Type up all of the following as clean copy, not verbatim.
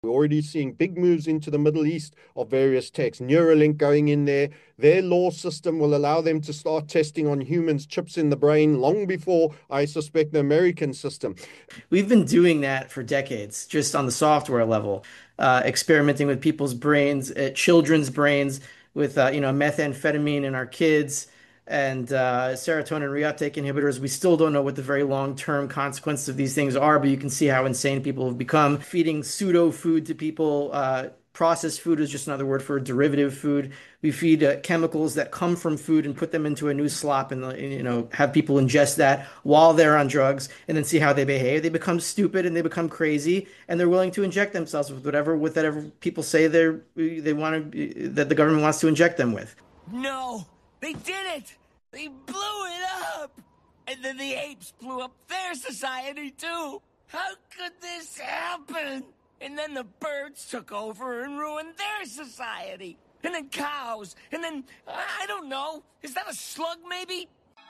We're already seeing big moves into the Middle East of various techs. Neuralink going in there. Their law system will allow them to start testing on humans chips in the brain long before, I suspect, the American system. We've been doing that for decades, just on the software level, experimenting with people's brains, children's brains, with methamphetamine in our kids and serotonin reuptake inhibitors. We still don't know what the very long-term consequences of these things are, but you can see how insane people have become. Feeding pseudo food to people, processed food is just another word for derivative food. We feed chemicals that come from food and put them into a new slop and have people ingest that while they're on drugs and then see how they behave. They become stupid and they become crazy and they're willing to inject themselves with whatever people say they want to that the government wants to inject them with. No, they did it. They blew it up. And then the apes blew up their society too. How could this happen? And then the birds took over and ruined their society. And then cows. And then, I don't know. Is that a slug, maybe?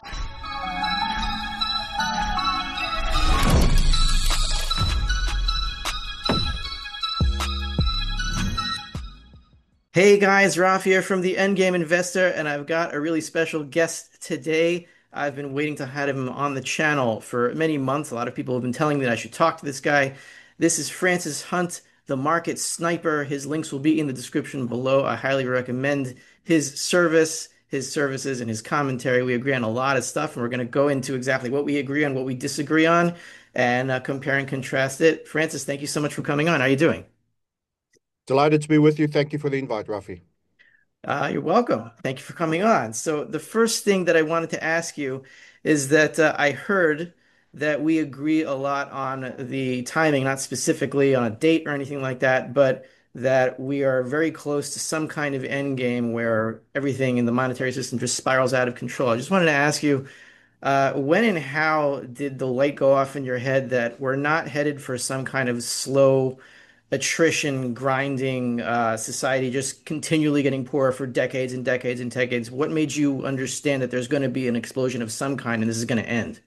Hey guys, Raf here from the Endgame Investor, and I've got a really special guest today. I've been waiting to have him on the channel for many months. A lot of people have been telling me that I should talk to this guy. This is Francis Hunt, the market sniper. His links will be in the description below. I highly recommend his services, and his commentary. We agree on a lot of stuff, and we're going to go into exactly what we agree on, what we disagree on, and compare and contrast it. Francis, thank you so much for coming on. How are you doing? Delighted to be with you. Thank you for the invite, Rafi. You're welcome. Thank you for coming on. So, the first thing that I wanted to ask you is that I heard that we agree a lot on the timing, not specifically on a date or anything like that, but that we are very close to some kind of end game where everything in the monetary system just spirals out of control. I just wanted to ask you, when and how did the light go off in your head that we're not headed for some kind of slow attrition, grinding society, just continually getting poorer for decades and decades and decades? What made you understand that there's going to be an explosion of some kind and this is going to end?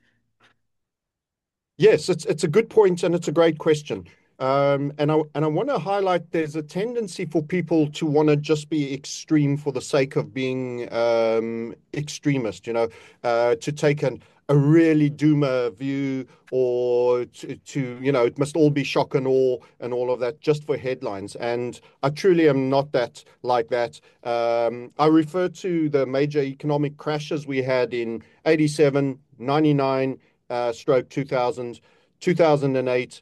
Yes, it's a good point and it's a great question. And I want to highlight there's a tendency for people to want to just be extreme for the sake of being extremist, to take a really doomer view or to it must all be shock and awe and all of that just for headlines. And I truly am not that like that. I refer to the major economic crashes we had in 87, 99, stroke 2000, 2008,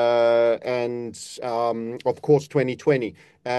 and of course 2020,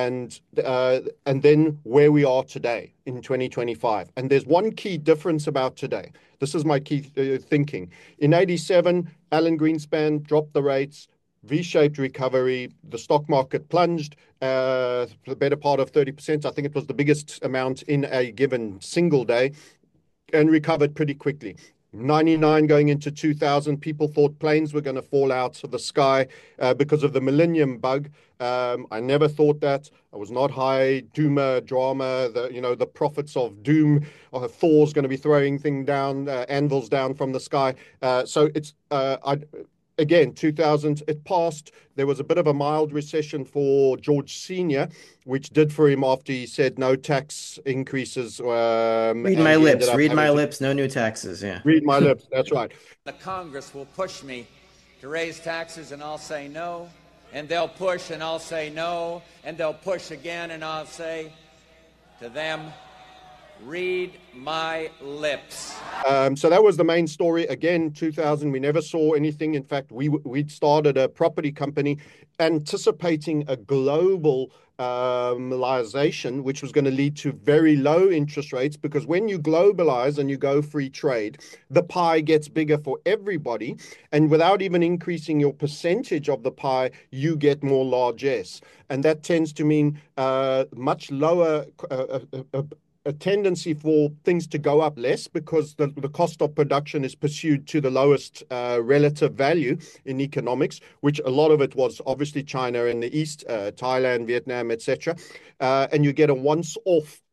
and then where we are today in 2025. And there's one key difference about today. This is my key thinking. In 87, Alan Greenspan dropped the rates, V-shaped recovery. The stock market plunged the better part of 30%. I think it was the biggest amount in a given single day, and recovered pretty quickly. 99 going into 2000, people thought planes were going to fall out of the sky because of the millennium bug. I never thought that. I was not high doomer drama, the prophets of doom. Thor's going to be throwing thing down, anvils down from the sky. So it's again, 2000, it passed. There was a bit of a mild recession for George Sr., which did for him after he said no tax increases, Read and my he ended lips, up read having my to lips, no new taxes. Yeah. read my lips. That's right. The Congress will push me to raise taxes and I'll say no, and they'll push and I'll say no, and they'll push again and I'll say to them, read my lips. So that was the main story. Again, 2000, we never saw anything. In fact, we'd started a property company anticipating a global globalization, which was going to lead to very low interest rates, because when you globalize and you go free trade, the pie gets bigger for everybody. And without even increasing your percentage of the pie, you get more largesse. And that tends to mean much lower a tendency for things to go up less, because the cost of production is pursued to the lowest relative value in economics, which a lot of it was obviously China in the East, Thailand, Vietnam, etc. And you get a once-off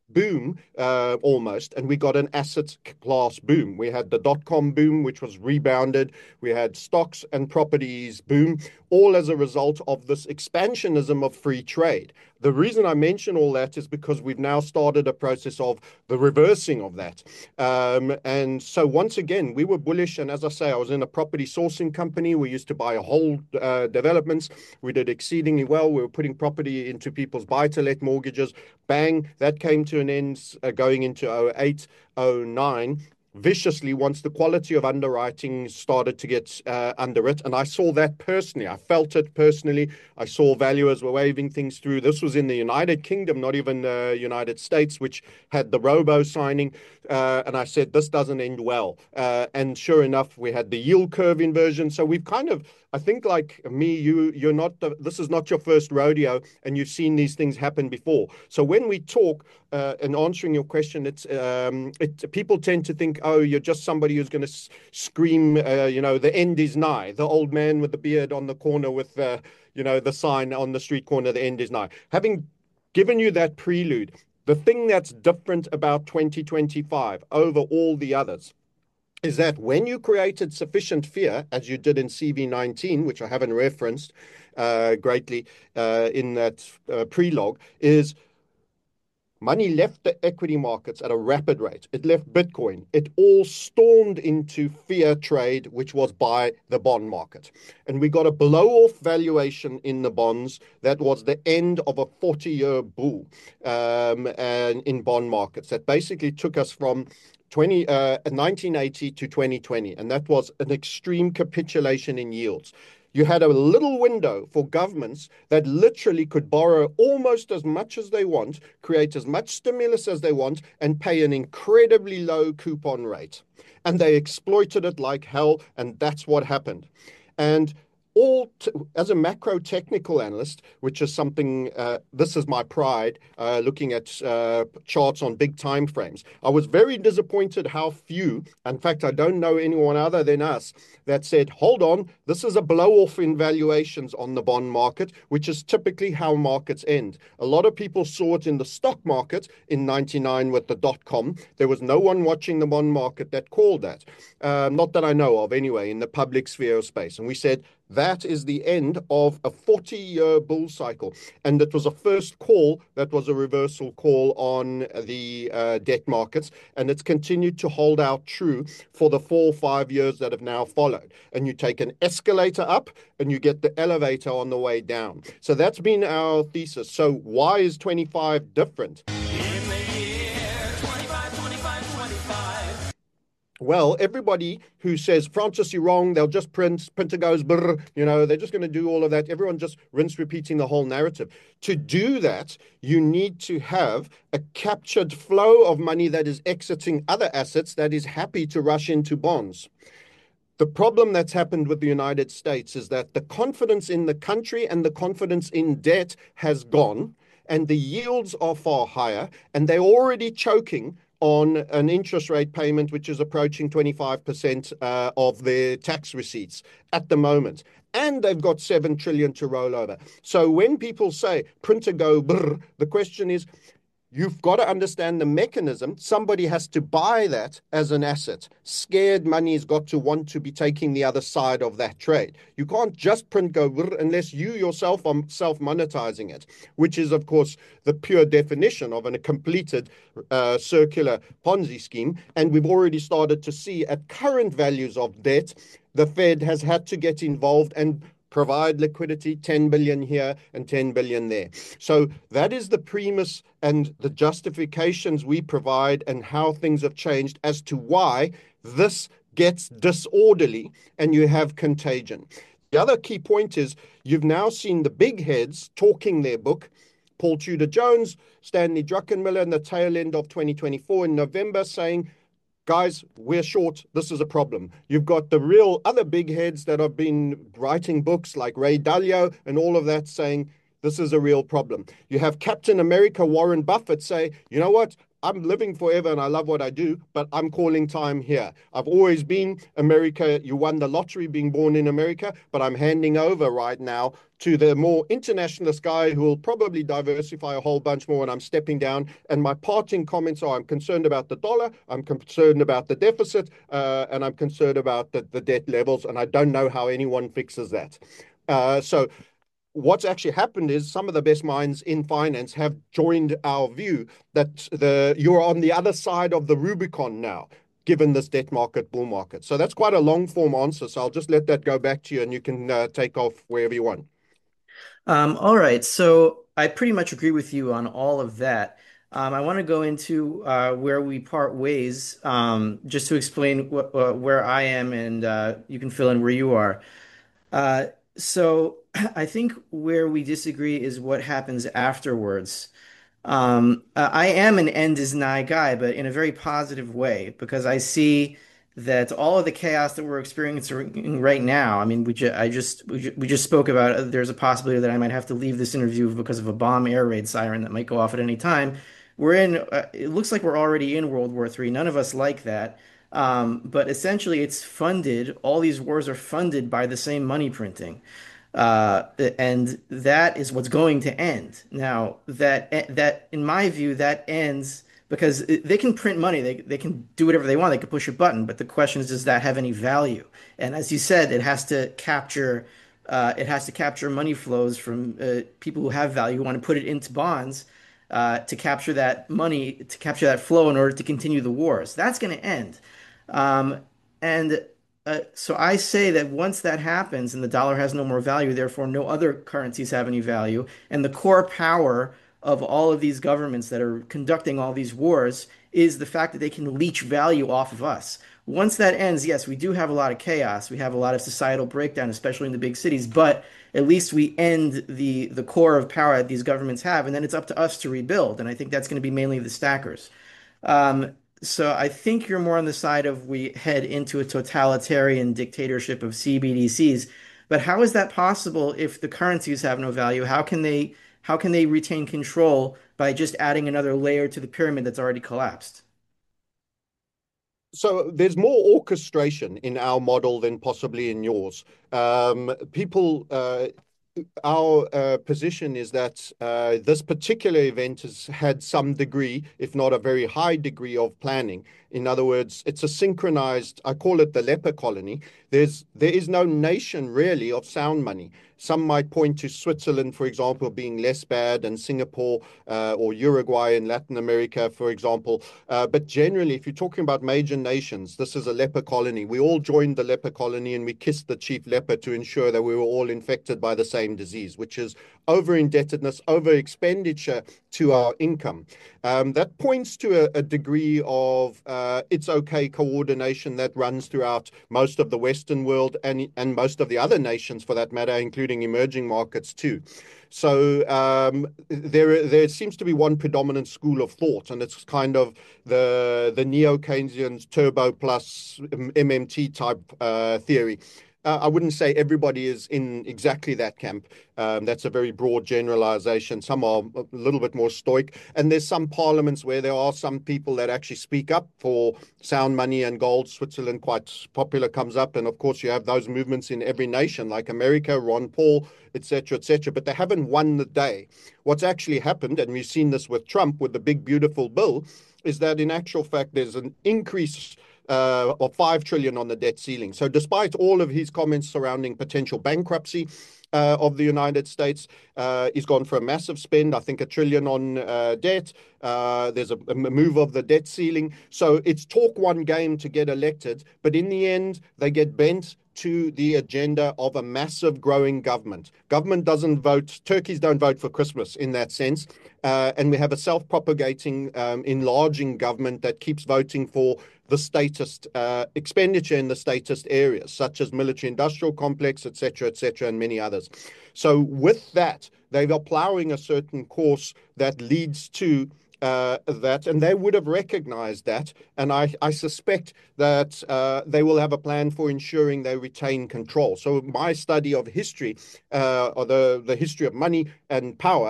boom almost, and we got an asset class boom. We had the dot-com boom, which was rebounded. We had stocks and properties boom, all as a result of this expansionism of free trade. The reason I mention all that is because we've now started a process of the reversing of that. And so once again, we were bullish. And as I say, I was in a property sourcing company. We used to buy whole developments. We did exceedingly well. We were putting property into people's buy-to-let mortgages. Bang, that came to an end going into 08, 09. Viciously once the quality of underwriting started to get under it. And I saw that personally. I felt it personally. I saw valuers were waving things through. This was in the United Kingdom, not even the United States, which had the robo signing. And I said, this doesn't end well. And sure enough, we had the yield curve inversion. So we've kind of, I think like me, you're not, this is not your first rodeo, and you've seen these things happen before. So when we talk, and answering your question, people tend to think, oh, you're just somebody who's going to scream, the end is nigh. The old man with the beard on the corner with, the sign on the street corner, the end is nigh. Having given you that prelude, the thing that's different about 2025 over all the others is that when you created sufficient fear, as you did in CV19, which I haven't referenced greatly in that prelogue, is money left the equity markets at a rapid rate. It left Bitcoin. It all stormed into fear trade, which was by the bond market. And we got a blow-off valuation in the bonds that was the end of a 40-year bull and in bond markets. That basically took us from 1980 to 2020. And that was an extreme capitulation in yields. You had a little window for governments that literally could borrow almost as much as they want, create as much stimulus as they want, and pay an incredibly low coupon rate. And they exploited it like hell, and that's what happened. And as a macro technical analyst, which is something, this is my pride, looking at charts on big time frames. I was very disappointed how few, in fact, I don't know anyone other than us, that said, hold on, this is a blow-off in valuations on the bond market, which is typically how markets end. A lot of people saw it in the stock market in 99 with the dot-com. There was no one watching the bond market that called that. Not that I know of anyway, in the public sphere of space. And we said, that is the end of a 40-year bull cycle. And it was a first call that was a reversal call on the debt markets. And it's continued to hold out true for the 4 or 5 years that have now followed. And you take an escalator up and you get the elevator on the way down. So that's been our thesis. So why is 25 different? Well, everybody who says, Francis, you're wrong, they'll just printer goes, brr, they're just going to do all of that. Everyone just repeating the whole narrative. To do that, you need to have a captured flow of money that is exiting other assets that is happy to rush into bonds. The problem that's happened with the United States is that the confidence in the country and the confidence in debt has gone, and the yields are far higher, and they're already choking on an interest rate payment which is approaching 25% of their tax receipts at the moment. And they've got 7 trillion to roll over. So when people say printer go brr, the question is, you've got to understand the mechanism. Somebody has to buy that as an asset. Scared money has got to want to be taking the other side of that trade. You can't just print go unless you yourself are self-monetizing it, which is, of course, the pure definition of a completed circular Ponzi scheme. And we've already started to see at current values of debt, the Fed has had to get involved and provide liquidity, 10 billion here and 10 billion there. So that is the premise and the justifications we provide and how things have changed as to why this gets disorderly and you have contagion. The other key point is you've now seen the big heads talking their book, Paul Tudor Jones, Stanley Druckenmiller in the tail end of 2024 in November saying, guys, we're short. This is a problem. You've got the real other big heads that have been writing books like Ray Dalio and all of that saying this is a real problem. You have Captain America Warren Buffett say, you know what? I'm living forever and I love what I do, but I'm calling time here. I've always been America. You won the lottery being born in America, but I'm handing over right now to the more internationalist guy who will probably diversify a whole bunch more, and I'm stepping down. And my parting comments are: I'm concerned about the dollar, I'm concerned about the deficit, and I'm concerned about the debt levels, and I don't know how anyone fixes that. So what's actually happened is some of the best minds in finance have joined our view that you're on the other side of the Rubicon now, given this debt market, bull market. So that's quite a long form answer. So I'll just let that go back to you and you can take off wherever you want. All right. So I pretty much agree with you on all of that. I want to go into where we part ways, just to explain where I am, and you can fill in where you are. So I think where we disagree is what happens afterwards. I am an end is nigh guy, but in a very positive way, because I see that all of the chaos that we're experiencing right now. I mean, we just spoke about there's a possibility that I might have to leave this interview because of a bomb air raid siren that might go off at any time. It looks like we're already in World War III. None of us like that. But essentially, it's funded, all these wars are funded by the same money printing. And that is what's going to end. Now, that in my view, that ends because they can print money, they can do whatever they want, they can push a button, but the question is, does that have any value? And as you said, it has to capture money flows from people who have value, who want to put it into bonds to capture that money, to capture that flow in order to continue the wars. That's going to end. And so I say that once that happens and the dollar has no more value, therefore no other currencies have any value, and the core power of all of these governments that are conducting all these wars is the fact that they can leech value off of us. Once that ends, yes, we do have a lot of chaos. We have a lot of societal breakdown, especially in the big cities, but at least we end the core of power that these governments have, and then it's up to us to rebuild. And I think that's going to be mainly the stackers. So I think you're more on the side of we head into a totalitarian dictatorship of CBDCs. But how is that possible if the currencies have no value? How can they retain control by just adding another layer to the pyramid that's already collapsed? So there's more orchestration in our model than possibly in yours. Our position is that this particular event has had some degree, if not a very high degree, of planning. In other words, it's a synchronized, I call it the leper colony. There is no nation really of sound money. Some might point to Switzerland, for example, being less bad, and Singapore or Uruguay in Latin America, for example. But generally, if you're talking about major nations, this is a leper colony. We all joined the leper colony and we kissed the chief leper to ensure that we were all infected by the same disease, which is over indebtedness, over expenditure to our income. That points to a degree of it's okay coordination that runs throughout most of the Western world and most of the other nations for that matter, including emerging markets too. So there seems to be one predominant school of thought, and it's kind of the neo-Keynesian turbo plus MMT type theory. I wouldn't say everybody is in exactly that camp. That's a very broad generalization. Some are a little bit more stoic. And there's some parliaments where there are some people that actually speak up for sound money and gold. Switzerland, quite popular, comes up. And of course, you have those movements in every nation, like America, Ron Paul, etc., etc. But they haven't won the day. What's actually happened, and we've seen this with Trump, with the big, beautiful bill, is that in actual fact, there's an increase of 5 trillion on the debt ceiling. So despite all of his comments surrounding potential bankruptcy of the United States, he's gone for a massive spend, I think 1 trillion on debt. There's a move of the debt ceiling. So it's talk one game to get elected, but in the end, they get bent to the agenda of a massive growing government. Government doesn't vote, turkeys don't vote for Christmas in that sense. And we have a self-propagating, enlarging government that keeps voting for the statist expenditure in the statist areas, such as military industrial complex, et cetera, and many others. So with that, they are plowing a certain course that leads to that, and they would have recognized that. And I suspect that they will have a plan for ensuring they retain control. So my study of history, or the history of money and power,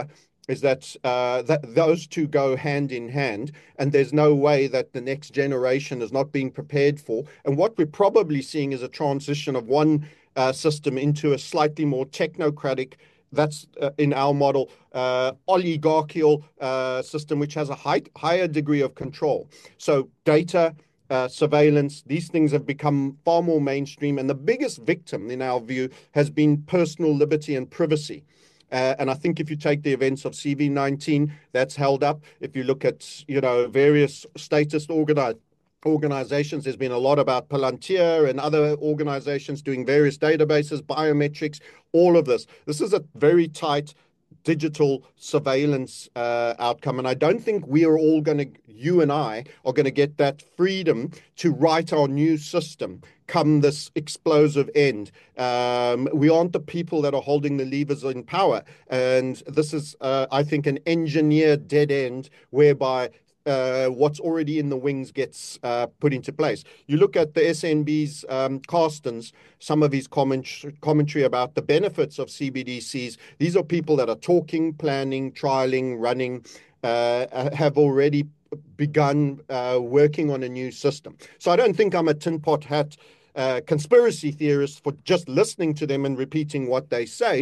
is that that those two go hand in hand, and there's no way that the next generation is not being prepared for. And what we're probably seeing is a transition of one system into a slightly more technocratic. That's in our model, oligarchical system, which has a higher degree of control. So data, surveillance, these things have become far more mainstream. And the biggest victim, in our view, has been personal liberty and privacy. And I think if you take the events of CV19, that's held up. If you look at, various statist organizations, there's been a lot about Palantir and other organizations doing various databases, biometrics, all of this. This is a very tight digital surveillance outcome. And I don't think we are all you and I are going to get that freedom to write our new system come this explosive end. We aren't the people that are holding the levers in power. And this is, I think, an engineered dead end whereby what's already in the wings gets put into place. You look at the SNB's Carstens, some of his commentary about the benefits of CBDCs. These are people that are talking, planning, trialing, running, have already begun working on a new system. So I don't think I'm a tin pot hat conspiracy theorist for just listening to them and repeating what they say.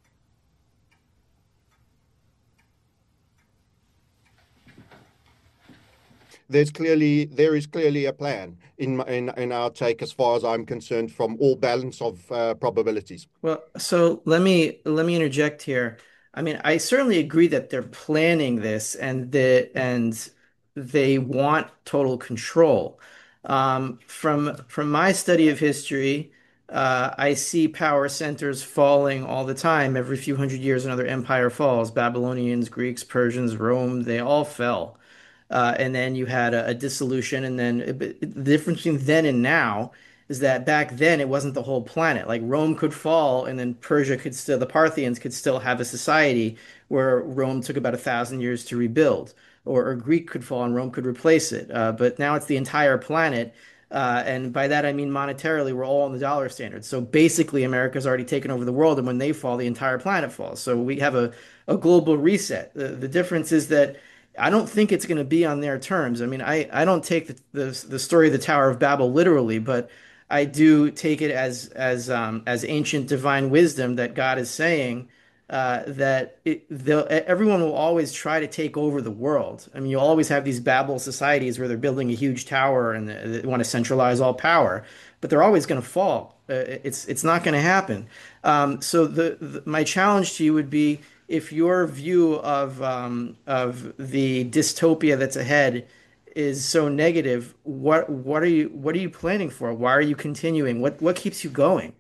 There is clearly a plan in our take, as far as I'm concerned, from all balance of probabilities. Well, so let me interject here. I mean, I certainly agree that they're planning this and they want total control. From my study of history, I see power centers falling all the time. Every few hundred years, another empire falls. Babylonians, Greeks, Persians, Rome, they all fell. And then you had a dissolution. And then the difference between then and now is that back then it wasn't the whole planet. Like Rome could fall, and then the Parthians could still have a society where Rome took about 1,000 years to rebuild, or Greek could fall and Rome could replace it. But now it's the entire planet. And by that, I mean monetarily, we're all on the dollar standard. So basically, America's already taken over the world. And when they fall, the entire planet falls. So we have a global reset. The difference is that I don't think it's going to be on their terms. I mean, I don't take the story of the Tower of Babel literally, but I do take it as ancient divine wisdom that God is saying that everyone will always try to take over the world. I mean, you always have these Babel societies where they're building a huge tower and they want to centralize all power, but they're always going to fall. It's not going to happen. So my challenge to you would be, if your view of the dystopia that's ahead is so negative, what are you planning for? Why are you continuing? What keeps you going?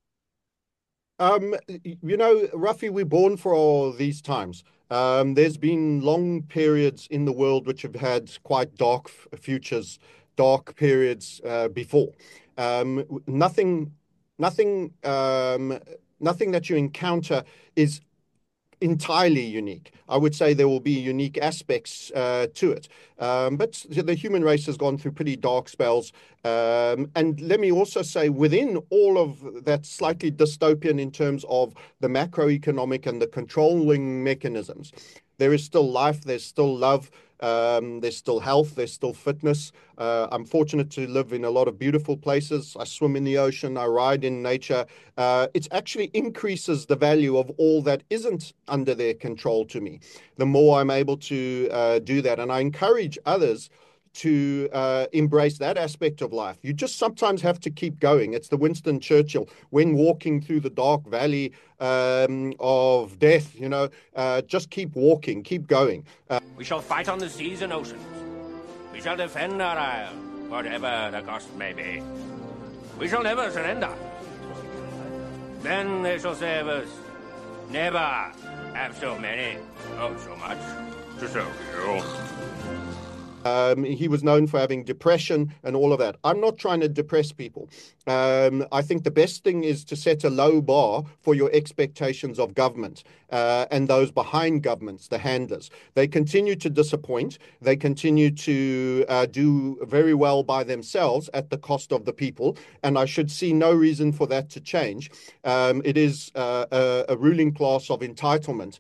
Rafi, we're born for all these times. There's been long periods in the world which have had quite dark futures, dark periods before. Nothing that you encounter is entirely unique. I would say there will be unique aspects to it. But the human race has gone through pretty dark spells. And let me also say, within all of that slightly dystopian in terms of the macroeconomic and the controlling mechanisms, there is still life, there's still love, there's still health, there's still fitness. I'm fortunate to live in a lot of beautiful places. I swim in the ocean, I ride in nature. It actually increases the value of all that isn't under their control to me, the more I'm able to do that. And I encourage others to embrace that aspect of life. You just sometimes have to keep going. It's the Winston Churchill, when walking through the dark valley of death, just keep walking, keep going. We shall fight on the seas and oceans. We shall defend our isle, whatever the cost may be. We shall never surrender. Then they shall say of us, never have so many, oh so much, to serve you. He was known for having depression and all of that. I'm not trying to depress people. I think the best thing is to set a low bar for your expectations of government and those behind governments, the handlers. They continue to disappoint. They continue to do very well by themselves at the cost of the people. And I should see no reason for that to change. It is a ruling class of entitlement.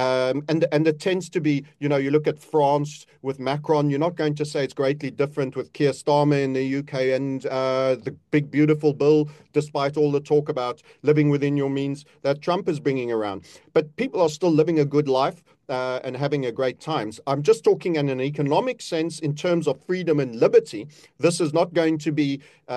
And it tends to be, you look at France with Macron, you're not going to say it's greatly different with Keir Starmer in the UK and the big, beautiful bill, despite all the talk about living within your means that Trump is bringing around. But people are still living a good life. And having a great time. I'm just talking in an economic sense in terms of freedom and liberty. This is not going to be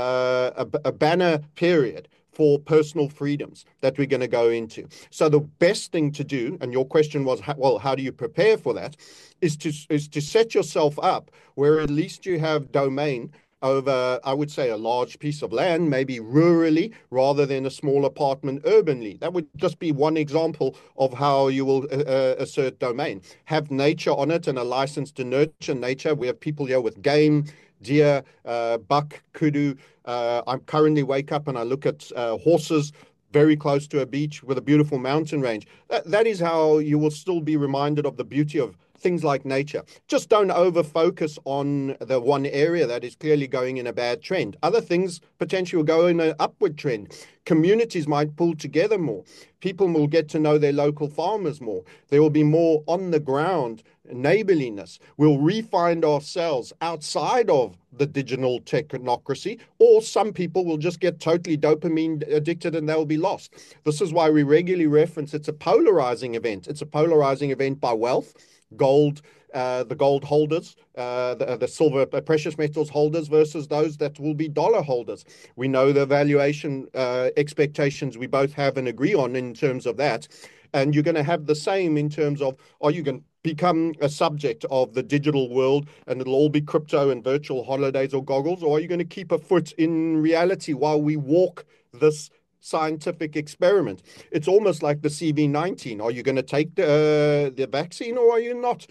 a banner period for personal freedoms that we're going to go into. So the best thing to do, and your question was, well, how do you prepare for that, is to set yourself up where at least you have domain over, I would say, a large piece of land, maybe rurally, rather than a small apartment urbanly. That would just be one example of how you will assert domain. Have nature on it and a license to nurture nature. We have people here with game, deer, buck, kudu. I currently wake up and I look at horses very close to a beach with a beautiful mountain range. That is how you will still be reminded of the beauty of things like nature. Just don't over focus on the one area that is clearly going in a bad trend. Other things potentially will go in an upward trend. Communities might pull together more. People will get to know their local farmers more. There will be more on the ground neighborliness. We'll re-find ourselves outside of the digital technocracy, or some people will just get totally dopamine addicted and they'll be lost. This is why we regularly reference it's a polarizing event. It's a polarizing event by wealth. Gold, the gold holders, the silver precious metals holders versus those that will be dollar holders. We know the valuation expectations we both have and agree on in terms of that. And you're going to have the same in terms of, are you going to become a subject of the digital world and it'll all be crypto and virtual holidays or goggles, or are you going to keep a foot in reality while we walk this scientific experiment? It's almost like the CV-19. Are you going to take the vaccine or are you not?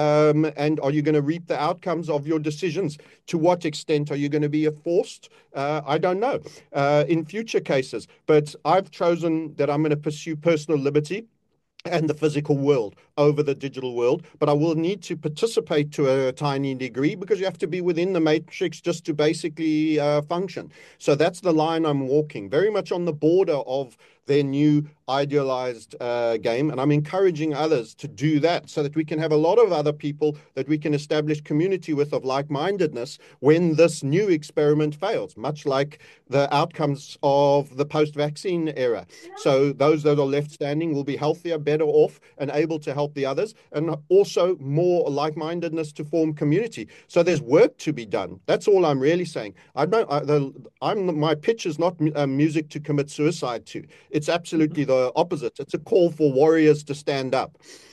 And are you going to reap the outcomes of your decisions? To what extent are you going to be forced? I don't know in future cases. But I've chosen that I'm going to pursue personal liberty and the physical world over the digital world, but I will need to participate to a tiny degree because you have to be within the matrix just to basically function. So that's the line I'm walking, very much on the border of their new idealized game. And I'm encouraging others to do that so that we can have a lot of other people that we can establish community with of like-mindedness when this new experiment fails, much like the outcomes of the post-vaccine era. So those that are left standing will be healthier, better off, and able to help the others, and also more like-mindedness to form community. So there's work to be done. That's all I'm really saying. My pitch is not music to commit suicide to. It's absolutely the opposite. It's a call for warriors to stand up.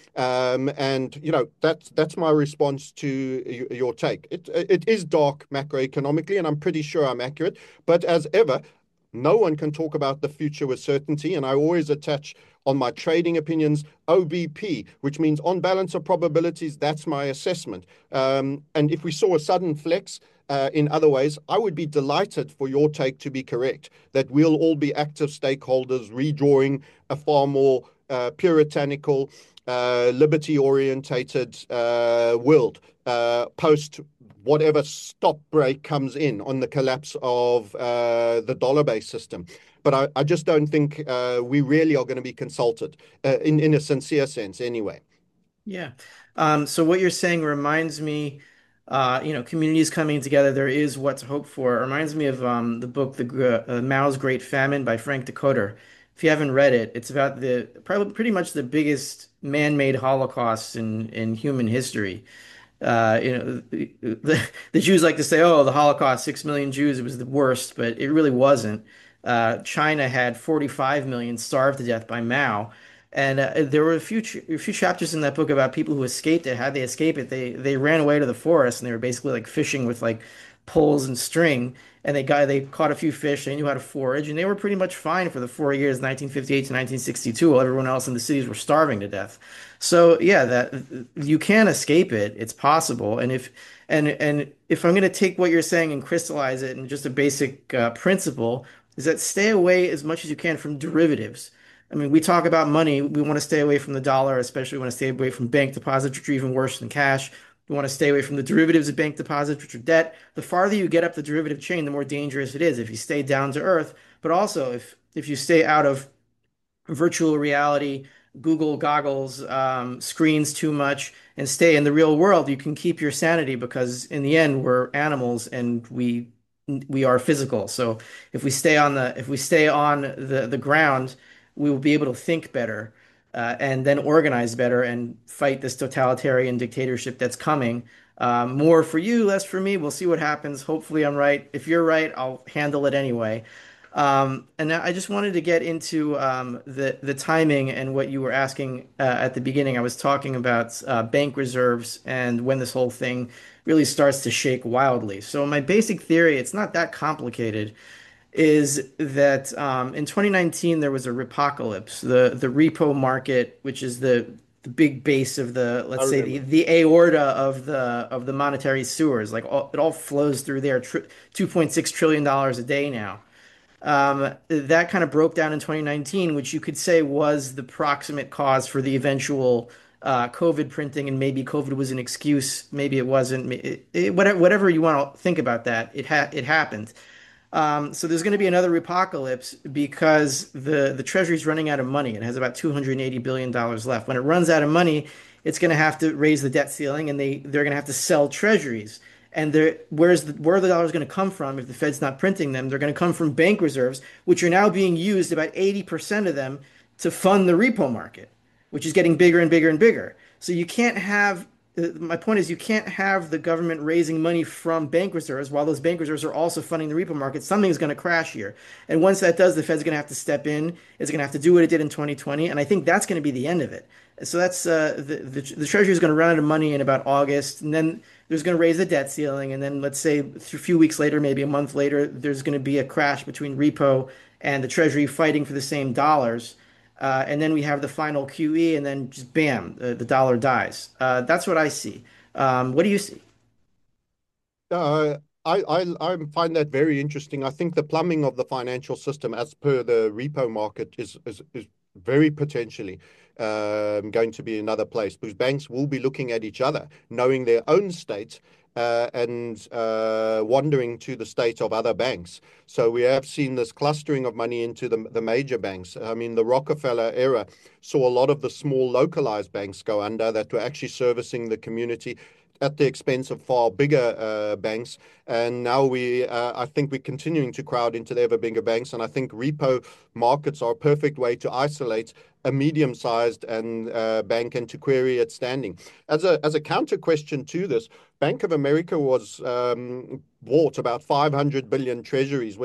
And that's my response to your take. It is dark macroeconomically, and I'm pretty sure I'm accurate. But as ever, no one can talk about the future with certainty, and I always attach on my trading opinions OBP, which means on balance of probabilities. That's my assessment. And if we saw a sudden flex in other ways, I would be delighted for your take to be correct, that we'll all be active stakeholders redrawing a far more puritanical, liberty-orientated world post whatever stop break comes in on the collapse of the dollar-based system. But I just don't think we really are going to be consulted in a sincere sense anyway. Yeah. So what you're saying reminds me, communities coming together. There is what to hope for. It reminds me of the book, Mao's Great Famine by Frank Decoter. If you haven't read it, it's about probably pretty much the biggest man-made Holocaust in human history. The Jews like to say, "Oh, the Holocaust, 6 million Jews, it was the worst," but it really wasn't. China had 45 million starved to death by Mao. And there were a few chapters in that book about people who escaped it. How they escape it? They ran away to the forest and they were basically like fishing with like poles and string, and they caught a few fish. They knew how to forage, and they were pretty much fine for the 4 years, 1958 to 1962, while everyone else in the cities were starving to death. So yeah, that you can escape it. It's possible, and if I'm going to take what you're saying and crystallize it in just a basic principle, is that stay away as much as you can from derivatives. I mean, we talk about money. We want to stay away from the dollar, especially we want to stay away from bank deposits, which are even worse than cash. We want to stay away from the derivatives of bank deposits, which are debt. The farther you get up the derivative chain, the more dangerous it is if you stay down to earth. But also, if you stay out of virtual reality, Google goggles, screens too much, and stay in the real world, you can keep your sanity because in the end, we're animals and we are physical. So if we stay on the ground, we will be able to think better, and then organize better and fight this totalitarian dictatorship that's coming. More for you, less for me. We'll see what happens. Hopefully, I'm right. If you're right, I'll handle it anyway. And I just wanted to get into the timing and what you were asking at the beginning. I was talking about bank reserves and when this whole thing really starts to shake wildly. So my basic theory, it's not that complicated, is that in 2019 there was a repocalypse. The repo market, which is the big base of the, I let's say, remember. the aorta of the monetary sewers, like it all flows through there, $2.6 trillion a day now. That kind of broke down in 2019, which you could say was the proximate cause for the eventual COVID printing, and maybe COVID was an excuse, maybe it wasn't. Whatever you want to think about that, it happened. So there's going to be another apocalypse because the Treasury's running out of money. It has about $280 billion left. When it runs out of money, it's going to have to raise the debt ceiling, and they're going to have to sell Treasuries. And where are the dollars going to come from if the Fed's not printing them? They're going to come from bank reserves, which are now being used, about 80% of them, to fund the repo market, which is getting bigger and bigger and bigger. So you can't have my point is you can't have the government raising money from bank reserves while those bank reserves are also funding the repo market. Something's going to crash here. And once that does, the Fed's going to have to step in. It's going to have to do what it did in 2020. And I think that's going to be the end of it. So that's the Treasury is going to run out of money in about August. And then there's going to raise the debt ceiling. And then let's say a few weeks later, maybe a month later, there's going to be a crash between repo and the Treasury fighting for the same dollars. And then we have the final QE, and then just bam, the dollar dies. That's what I see. What do you see? Uh, I find that very interesting. I think the plumbing of the financial system, as per the repo market, is very potentially going to be another place because banks will be looking at each other, knowing their own state, and wandering to the state of other banks. So we have seen this clustering of money into the major banks. I mean, the Rockefeller era saw a lot of the small localized banks go under that were actually servicing the community at the expense of far bigger banks. And now I think we're continuing to crowd into the ever bigger banks. And I think repo markets are a perfect way to isolate a medium-sized and bank and to query its standing. As a counter question to this, Bank of America was bought about 500 billion treasuries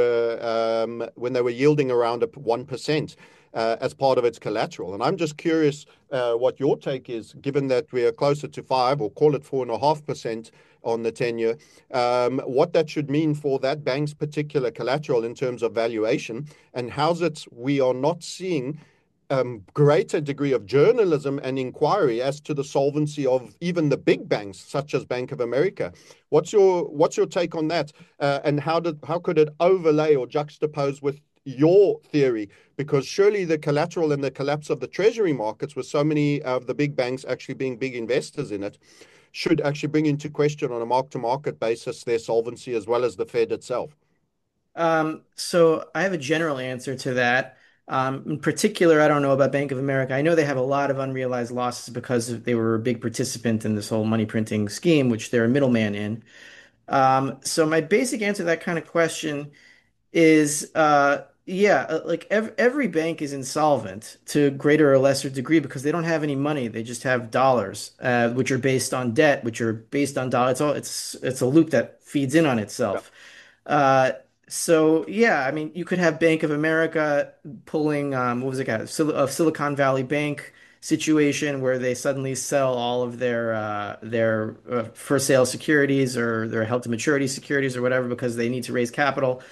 when they were yielding around 1%. As part of its collateral. And I'm just curious what your take is, given that we are closer to 5 or call it 4.5% on the 10-year, what that should mean for that bank's particular collateral in terms of valuation, and how's it we are not seeing greater degree of journalism and inquiry as to the solvency of even the big banks, such as Bank of America. What's your take on that? And how could it overlay or juxtapose with your theory? Because surely the collateral and the collapse of the treasury markets, with so many of the big banks actually being big investors in it, should actually bring into question on a mark-to-market basis their solvency as well as the Fed itself. So I have a general answer to that. In particular, I don't know about Bank of America. I know they have a lot of unrealized losses because they were a big participant in this whole money printing scheme, which they're a middleman in. So my basic answer to that kind of question is yeah, like every bank is insolvent to a greater or lesser degree because they don't have any money. They just have dollars, which are based on debt, which are based on dollars. It's a loop that feeds in on Yeah. itself. Uh, so yeah, I mean, you could have Bank of America pulling what was it called? Silicon Valley Bank situation where they suddenly sell all of their for sale securities or their held to maturity securities or whatever because they need to raise capital.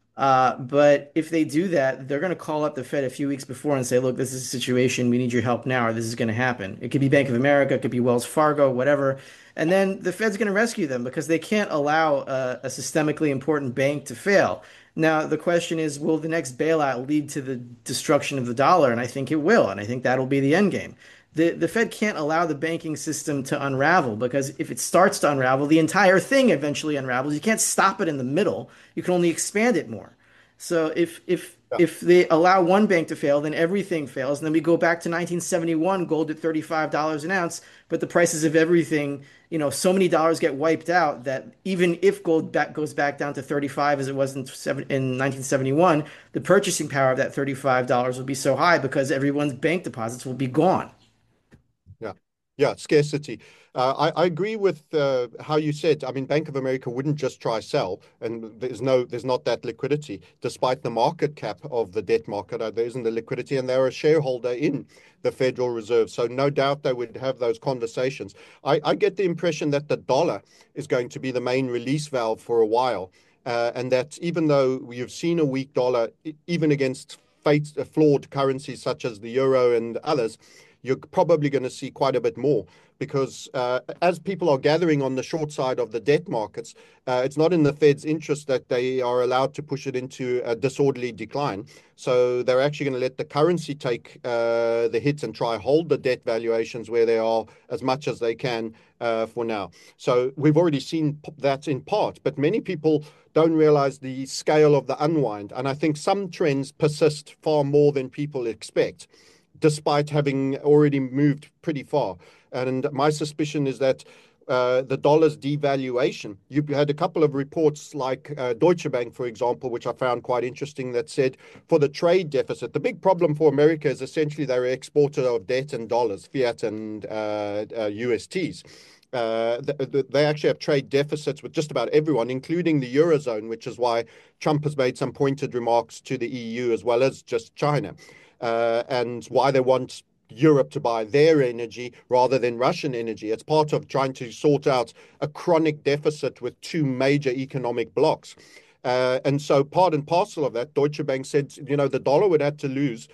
But if they do that, they're going to call up the Fed a few weeks before and say, look, this is a situation. We need your help now, or this is going to happen. It could be Bank of America, it could be Wells Fargo, whatever. And then the Fed's going to rescue them because they can't allow a systemically important bank to fail. Now, the question is, will the next bailout lead to the destruction of the dollar? And I think it will. And I think that'll be the end game. The Fed can't allow the banking system to unravel because if it starts to unravel, the entire thing eventually unravels. You can't stop it in the middle. You can only expand it more. So Yeah. if they allow one bank to fail, then everything fails. And then we go back to 1971, gold at $35 an ounce, but the prices of everything, so many dollars get wiped out that even if goes back down to 35 as it was in 1971, the purchasing power of that $35 will be so high because everyone's bank deposits will be gone. Yeah, yeah, scarcity. I agree with how you said. I mean, Bank of America wouldn't just try sell, and there's not that liquidity, despite the market cap of the debt market. There isn't the liquidity, and they're a shareholder in the Federal Reserve, so no doubt they would have those conversations. I get the impression that the dollar is going to be the main release valve for a while, and that even though you've seen a weak dollar, even against flawed currencies such as the euro and others, you're probably going to see quite a bit more because as people are gathering on the short side of the debt markets, it's not in the Fed's interest that they are allowed to push it into a disorderly decline. So they're actually going to let the currency take the hits and try hold the debt valuations where they are as much as they can for now. So we've already seen that in part, but many people don't realize the scale of the unwind. And I think some trends persist far more than people expect, despite having already moved pretty far. And my suspicion is that the dollar's devaluation, you had a couple of reports like Deutsche Bank, for example, which I found quite interesting, that said for the trade deficit, the big problem for America is essentially they're an exporter of debt and dollars, fiat and USTs. They actually have trade deficits with just about everyone, including the Eurozone, which is why Trump has made some pointed remarks to the EU as well as just China, and why they want Europe to buy their energy rather than Russian energy. It's part of trying to sort out a chronic deficit with two major economic blocs. And so part and parcel of that, Deutsche Bank said, the dollar would have to lose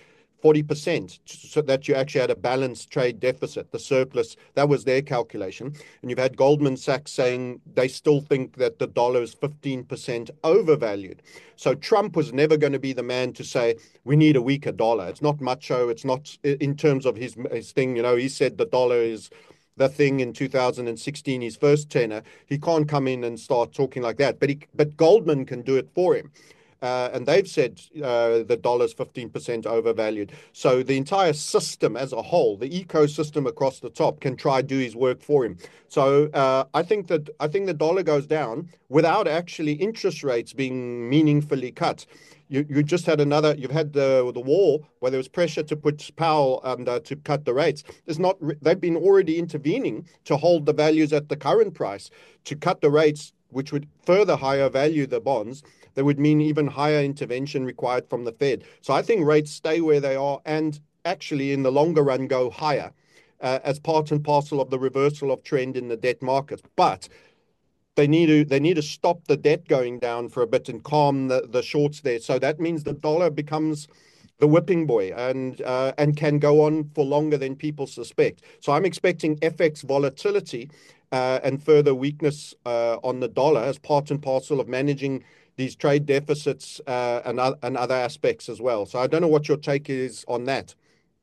40% so that you actually had a balanced trade deficit, the surplus. That was their calculation. And you've had Goldman Sachs saying they still think that the dollar is 15% overvalued. So Trump was never going to be the man to say, we need a weaker dollar. It's not macho. It's not in terms of his thing. He said the dollar is the thing in 2016, his first tenure. He can't come in and start talking like that. But Goldman can do it for him. And they've said the dollar's 15% overvalued. So the entire system as a whole, the ecosystem across the top, can try do his work for him. So I think the dollar goes down without actually interest rates being meaningfully cut. You just had you've had the war where there was pressure to put Powell under to cut the rates. They've been already intervening to hold the values at the current price, to cut the rates, which would further higher value the bonds. That would mean even higher intervention required from the Fed. So I think rates stay where they are and actually in the longer run go higher as part and parcel of the reversal of trend in the debt markets. But they need to stop the debt going down for a bit and calm the shorts there. So that means the dollar becomes the whipping boy and can go on for longer than people suspect. So I'm expecting FX volatility and further weakness on the dollar as part and parcel of managing these trade deficits and other aspects as well. So I don't know what your take is on that.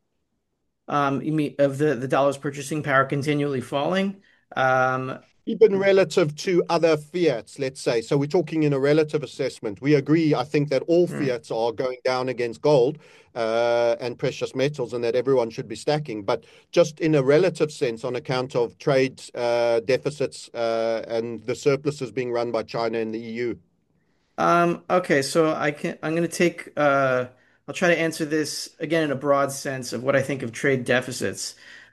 You mean of the dollar's purchasing power continually falling? Um, Even relative to other fiats, let's say. So we're talking in a relative assessment. We agree, I think, that all hmm. fiats are going down against gold and precious metals and that everyone should be stacking. But just in a relative sense, on account of trade deficits and the surpluses being run by China and the EU. Okay, so I'm gonna take I'll try to answer this again in a broad sense of what I think of trade deficits.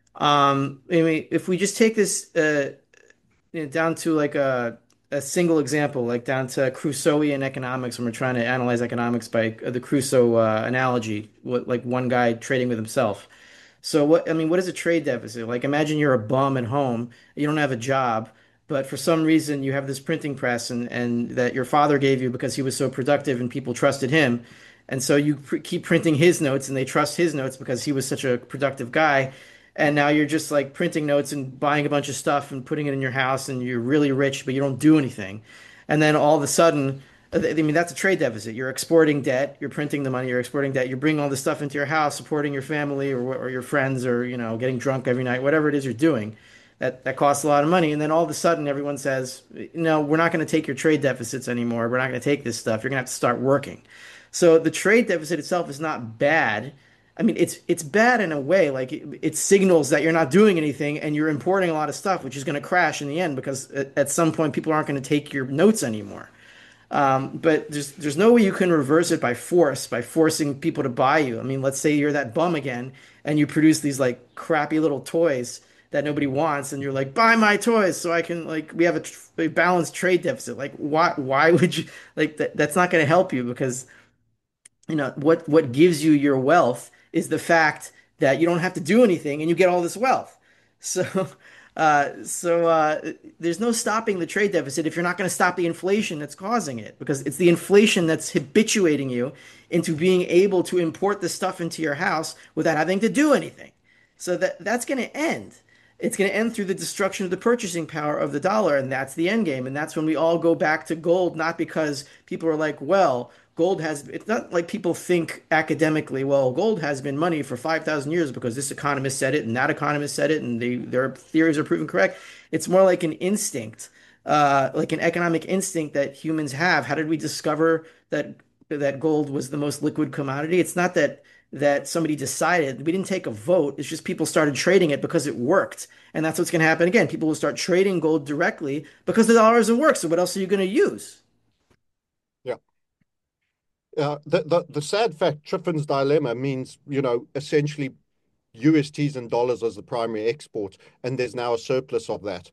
I mean, if we just take this down to like a single example, like down to Crusoean economics, when we're trying to analyze economics by the Crusoe analogy, like one guy trading with himself. So what is a trade deficit? Like imagine you're a bum at home, you don't have a job, but for some reason you have this printing press and that your father gave you because he was so productive and people trusted him. And so you keep printing his notes and they trust his notes because he was such a productive guy. And now you're just like printing notes and buying a bunch of stuff and putting it in your house and you're really rich, but you don't do anything. And then all of a sudden, I mean, that's a trade deficit. You're exporting debt, you're printing the money, you're exporting debt, you're bringing all this stuff into your house, supporting your family or your friends or, getting drunk every night, whatever it is you're doing. That costs a lot of money. And then all of a sudden, everyone says, no, we're not going to take your trade deficits anymore. We're not going to take this stuff. You're going to have to start working. So the trade deficit itself is not bad. I mean, it's bad in a way. Like it signals that you're not doing anything and you're importing a lot of stuff, which is going to crash in the end because at some point people aren't going to take your notes anymore. But there's no way you can reverse it by force, by forcing people to buy you. I mean, let's say you're that bum again and you produce these like crappy little toys that nobody wants, and you're like, buy my toys so I can like we have a balanced trade deficit. Like why would you like that's not going to help you because what gives you your wealth is the fact that you don't have to do anything and you get all this wealth. So there's no stopping the trade deficit if you're not going to stop the inflation that's causing it, because it's the inflation that's habituating you into being able to import the stuff into your house without having to do anything. So that's going to end. It's going to end through the destruction of the purchasing power of the dollar, and that's the end game. And that's when we all go back to gold, not because people are like, well, gold has, it's not like people think academically, well, gold has been money for 5,000 years because this economist said it and that economist said it and their theories are proven correct. It's more like an instinct, like an economic instinct that humans have. How did we discover that gold was the most liquid commodity? It's not that somebody decided. We didn't take a vote. It's just people started trading it because it worked. And that's what's going to happen again. People will start trading gold directly because the dollar doesn't work. So what else are you going to use? Yeah. The sad fact, Triffin's dilemma means, essentially USTs and dollars as the primary export, and there's now a surplus of that.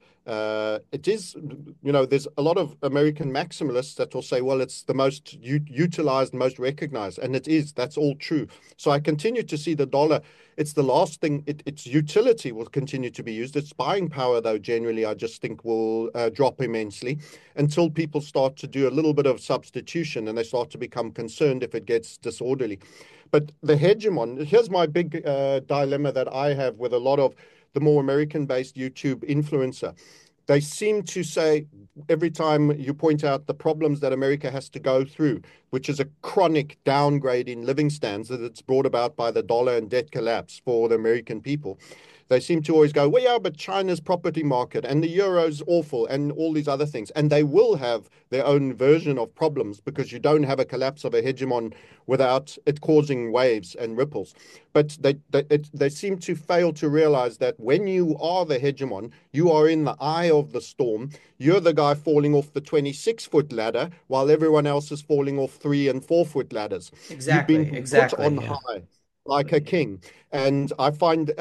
It is, there's a lot of American maximalists that will say, well, it's the most utilized, most recognized, and it is. That's all true. So I continue to see the dollar. It's the last thing. Its utility will continue to be used. Its buying power, though, generally, I just think will drop immensely until people start to do a little bit of substitution and they start to become concerned if it gets disorderly. But the hegemon, here's my big dilemma that I have with a lot of the more American-based YouTube influencer. They seem to say every time you point out the problems that America has to go through, which is a chronic downgrade in living standards that it's brought about by the dollar and debt collapse for the American people. They seem to always go, well, yeah, but China's property market and the euro's awful and all these other things. And they will have their own version of problems because you don't have a collapse of a hegemon without it causing waves and ripples. But they seem to fail to realize that when you are the hegemon, you are in the eye of the storm. You're the guy falling off the 26-foot ladder while everyone else is falling off 3 and 4-foot ladders. You've been put on high like a king. And I find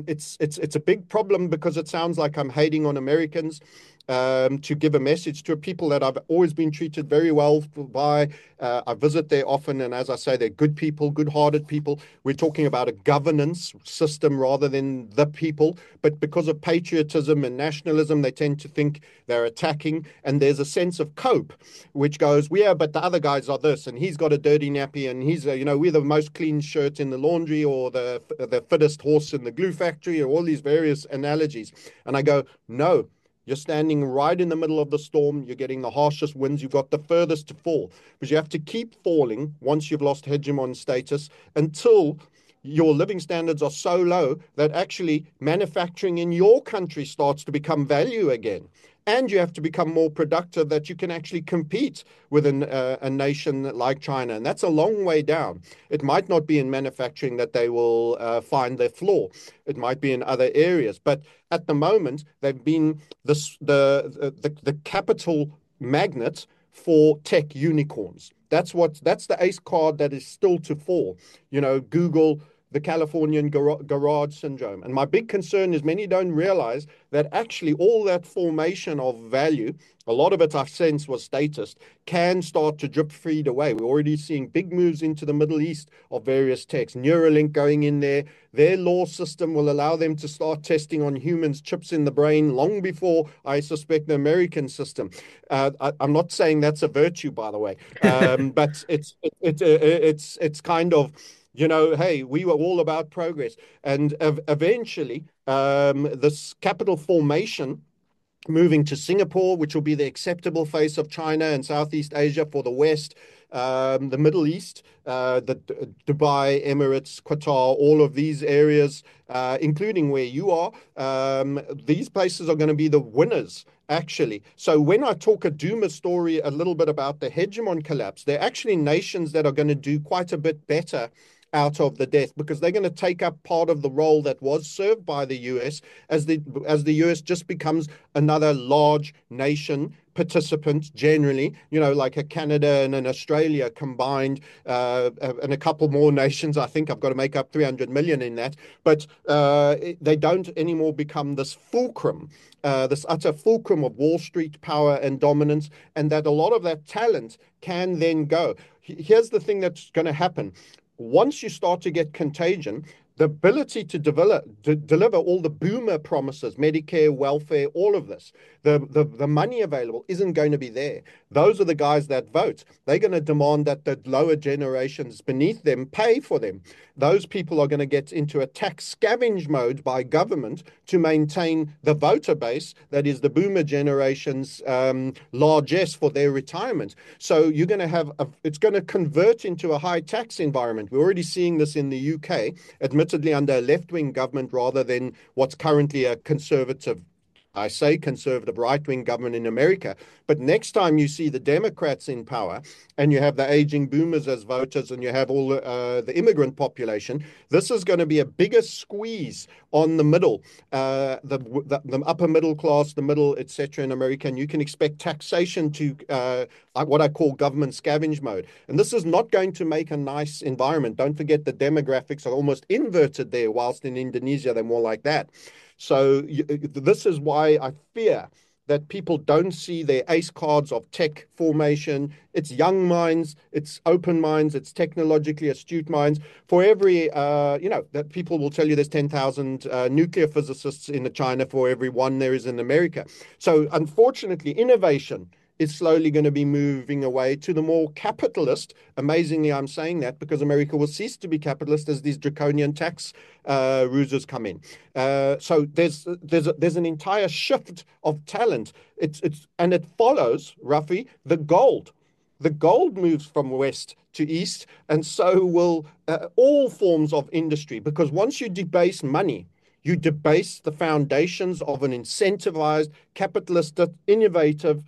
it's a big problem because it sounds like I'm hating on Americans. To give a message to people that I've always been treated very well by. I visit there often, and as I say, they're good people, good-hearted people. We're talking about a governance system rather than the people, but because of patriotism and nationalism, they tend to think they're attacking, and there's a sense of cope, which goes, yeah, but the other guys are this, and he's got a dirty nappy, and he's, we're the most clean shirt in the laundry, or the fittest horse in the glue factory, or all these various analogies. And I go, no. You're standing right in the middle of the storm. You're getting the harshest winds. You've got the furthest to fall. Because you have to keep falling once you've lost hegemon status until your living standards are so low that actually manufacturing in your country starts to become value again. And you have to become more productive that you can actually compete with a nation like China. And that's a long way down. It might not be in manufacturing that they will find their flaw. It might be in other areas. But at the moment, they've been the capital magnet for tech unicorns. That's the ace card that is still to fall. Google, the Californian garage syndrome. And my big concern is many don't realize that actually all that formation of value, a lot of it I sense was statist, can start to drip feed away. We're already seeing big moves into the Middle East of various techs. Neuralink going in there. Their law system will allow them to start testing on humans chips in the brain long before, I suspect, the American system. I'm not saying that's a virtue, by the way, but it's kind of, hey, we were all about progress. And eventually, this capital formation moving to Singapore, which will be the acceptable face of China and Southeast Asia for the West, the Middle East, the Dubai, Emirates, Qatar, all of these areas, including where you are, these places are going to be the winners, actually. So when I talk a doomer story a little bit about the hegemon collapse, they're actually nations that are going to do quite a bit better out of the death because they're going to take up part of the role that was served by the US as the US just becomes another large nation participant generally, like a Canada and an Australia combined, and a couple more nations. I think I've got to make up 300 million in that, but they don't anymore become this fulcrum, this utter fulcrum of Wall Street power and dominance, and that a lot of that talent can then go. Here's the thing that's going to happen. Once you start to get contagion, the ability to deliver all the boomer promises, Medicare, welfare, all of this, the money available isn't going to be there. Those are the guys that vote. They're going to demand that the lower generations beneath them pay for them. Those people are going to get into a tax scavenge mode by government to maintain the voter base that is the boomer generation's largesse for their retirement. So you're going to have, it's going to convert into a high tax environment. We're already seeing this in the UK, admittedly under a left-wing government rather than what's currently a conservative, I say conservative right-wing government in America. But next time you see the Democrats in power and you have the aging boomers as voters and you have all the immigrant population, this is going to be a bigger squeeze on the middle, the upper middle class, the middle, etc. in America. And you can expect taxation to what I call government scavenge mode. And this is not going to make a nice environment. Don't forget the demographics are almost inverted there, whilst in Indonesia they're more like that. So this is why I fear that people don't see their ace cards of tech formation. It's young minds, it's open minds, it's technologically astute minds. For every, that people will tell you there's 10,000 nuclear physicists in China for every one there is in America. So unfortunately, innovation is slowly going to be moving away to the more capitalist. Amazingly, I'm saying that because America will cease to be capitalist as these draconian tax ruses come in. So there's an entire shift of talent. And it follows, Rafi, the gold. The gold moves from west to east, and so will all forms of industry. Because once you debase money, you debase the foundations of an incentivized, capitalist, innovative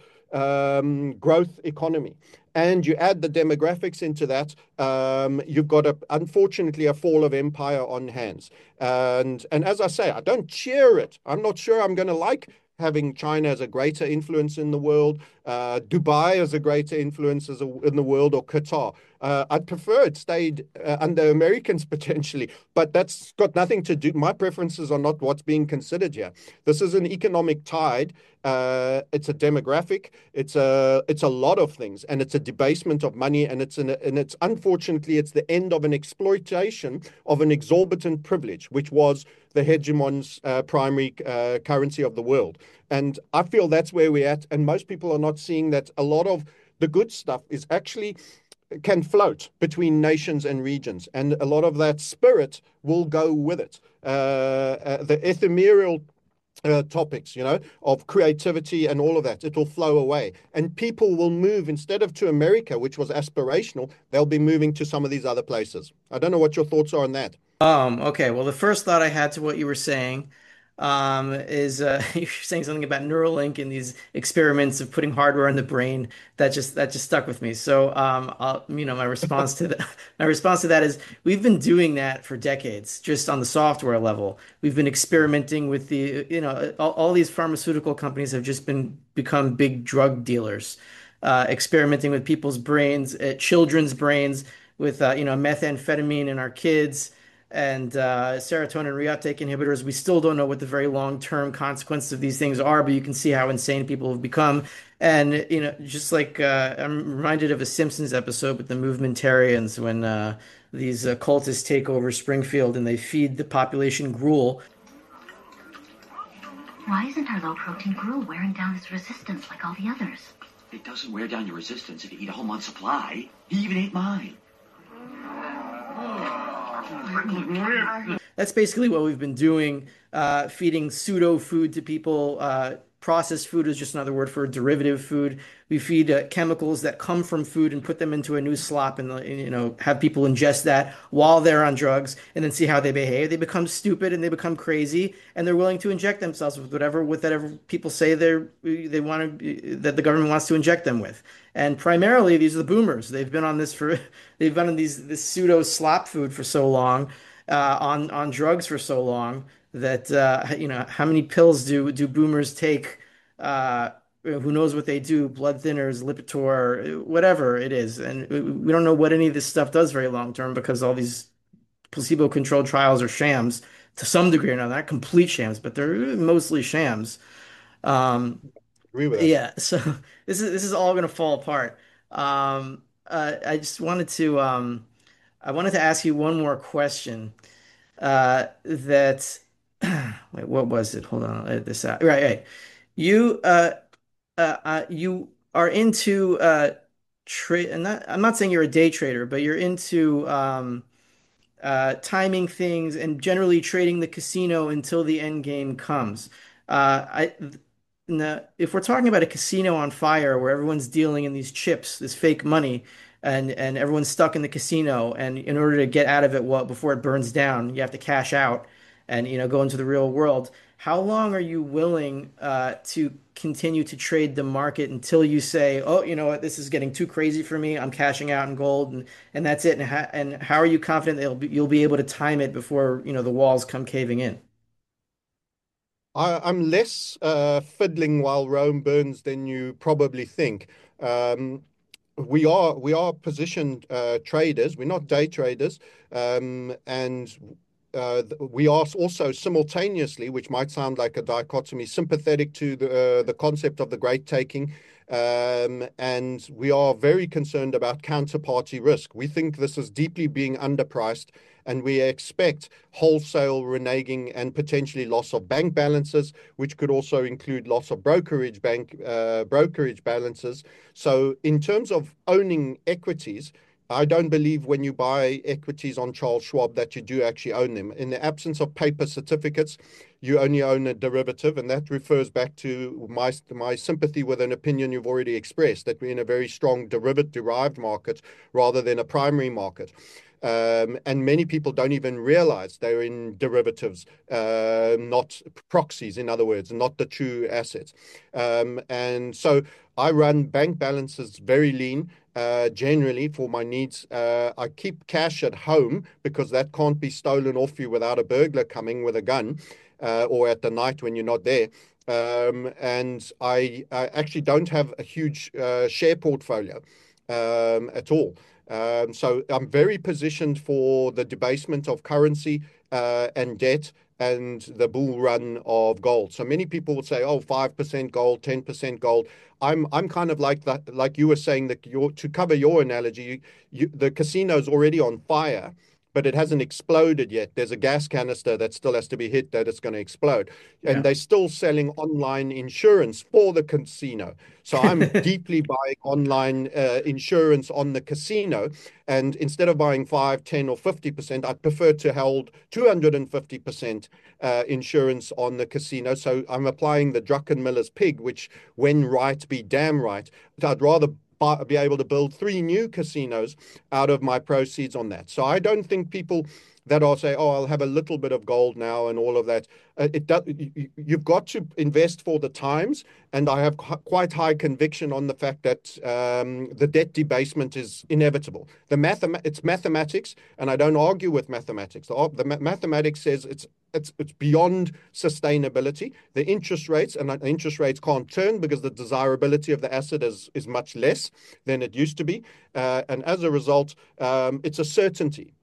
growth economy. And you add the demographics into that, you've got, unfortunately, a fall of empire on hands. And as I say, I don't cheer it. I'm not sure I'm going to like having China as a greater influence in the world, Dubai as a greater influence in the world, or Qatar. I'd prefer it stayed under Americans potentially, but that's got nothing to do. My preferences are not what's being considered here. This is an economic tide. It's a demographic. It's a lot of things, and it's a debasement of money, and it's unfortunately it's the end of an exploitation of an exorbitant privilege, which was the hegemon's primary currency of the world. And I feel that's where we're at. And most people are not seeing that a lot of the good stuff is actually can float between nations and regions. And a lot of that spirit will go with it. The ephemeral topics, of creativity and all of that, it will flow away. And people will move, instead of to America, which was aspirational, they'll be moving to some of these other places. I don't know what your thoughts are on that. Okay. Well, the first thought I had to what you were saying is you're saying something about Neuralink and these experiments of putting hardware in the brain that just stuck with me. So, my response to that, my response to that is we've been doing that for decades, just on the software level. We've been experimenting with all these pharmaceutical companies have just become big drug dealers, experimenting with people's brains, children's brains, with methamphetamine in our kids. and serotonin reuptake inhibitors. We still don't know what the very long-term consequences of these things are, but you can see how insane people have become. And just like I'm reminded of a Simpsons episode with the Movementarians when these cultists take over Springfield and they feed the population gruel. Why isn't our low-protein gruel wearing down its resistance like all the others? It doesn't wear down your resistance if you eat a whole month's supply. He even ate mine. That's basically what we've been doing, feeding pseudo food to people. Processed food is just another word for derivative food. We feed chemicals that come from food and put them into a new slop, and have people ingest that while they're on drugs, and then see how they behave. They become stupid and they become crazy, and they're willing to inject themselves with whatever people say they want to, that the government wants to inject them with. And primarily, these are the boomers. They've been on this pseudo slop food for so long, on drugs for so long that how many pills do boomers take? Who knows what they do? Blood thinners, Lipitor, whatever it is, and we don't know what any of this stuff does very long term because all these placebo-controlled trials are shams to some degree or another. Not complete shams, but they're mostly shams. Agree with that. Yeah, so this is all going to fall apart. I just I wanted to ask you one more question. That wait, what was it? Hold on, I'll edit this out. Right. You you are into trade. I'm not saying you're a day trader, but you're into timing things and generally trading the casino until the end game comes. I if we're talking about a casino on fire where everyone's dealing in these chips, this fake money, and everyone's stuck in the casino, and in order to get out of it, well, before it burns down, you have to cash out and go into the real world. How long are you willing to continue to trade the market until you say, oh, you know what, this is getting too crazy for me. I'm cashing out in gold, and that's it. And how are you confident that you'll be able to time it before the walls come caving in? I'm less fiddling while Rome burns than you probably think. Um, we are positioned traders. We're not day traders, and we are also simultaneously, which might sound like a dichotomy, sympathetic to the concept of the great taking. And we are very concerned about counterparty risk. We think this is deeply being underpriced, and we expect wholesale reneging and potentially loss of bank balances, which could also include loss of brokerage balances. So in terms of owning equities, I don't believe when you buy equities on Charles Schwab that you do actually own them. In the absence of paper certificates, you only own a derivative, and that refers back to my sympathy with an opinion you've already expressed, that we're in a very strong derived market rather than a primary market. And many people don't even realize they're in derivatives, not proxies, in other words, not the true assets. And so I run bank balances very lean. Generally, for my needs, I keep cash at home because that can't be stolen off you without a burglar coming with a gun, or at the night when you're not there. And I actually don't have a huge share portfolio at all. So I'm very positioned for the debasement of currency and debt and the bull run of gold. So many people will say, "Oh, 5% gold, 10% gold." I'm kind of like that, like you were saying, that to cover your analogy, the casino's already on fire, but it hasn't exploded yet. There's a gas canister that still has to be hit that it's going to explode. Yeah. And they're still selling online insurance for the casino. So I'm deeply buying online insurance on the casino. And instead of buying 5, 10, or 50%, I prefer to hold 250% insurance on the casino. So I'm applying the Druckenmiller's pig, which, when right, be damn right. I'd rather be able to build 3 new casinos out of my proceeds on that. So I don't think people that are say, "Oh, I'll have a little bit of gold now," and all of that. You've got to invest for the times, and I have quite high conviction on the fact that the debt debasement is inevitable. It's mathematics, and I don't argue with mathematics. The mathematics says it's beyond sustainability. The interest rates can't turn because the desirability of the asset is much less than it used to be, and as a result, it's a certainty.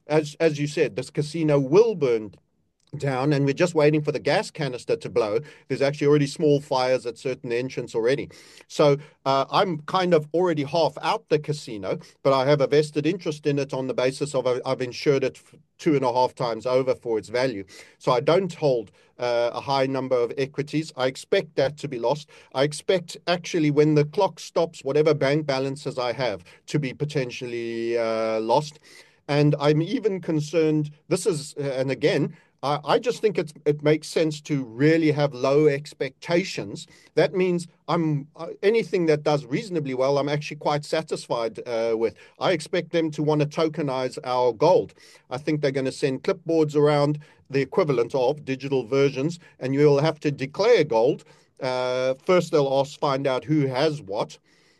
as you said, this casino will burn down, and we're just waiting for the gas canister to blow. There's actually already small fires at certain entrance already. So I'm kind of already half out the casino, but I have a vested interest in it on the basis of I've insured it 2.5 times over for its value. So I don't hold a high number of equities. I expect that to be lost. I expect actually when the clock stops, whatever bank balances I have to be potentially lost. And I'm even concerned, and again, I just think it makes sense to really have low expectations. That means anything that does reasonably well, I'm actually quite satisfied with. I expect them to want to tokenize our gold. I think they're going to send clipboards around, the equivalent of digital versions, and you'll have to declare gold. First, they'll find out who has what.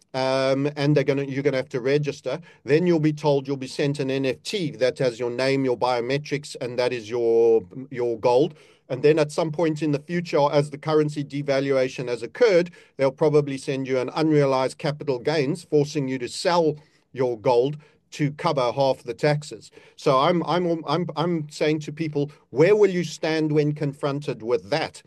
And you're gonna have to register. Then you'll be told you'll be sent an NFT that has your name, your biometrics, and that is your gold. And then at some point in the future, as the currency devaluation has occurred, they'll probably send you an unrealized capital gains, forcing you to sell your gold to cover half the taxes. So I'm saying to people, where will you stand when confronted with that?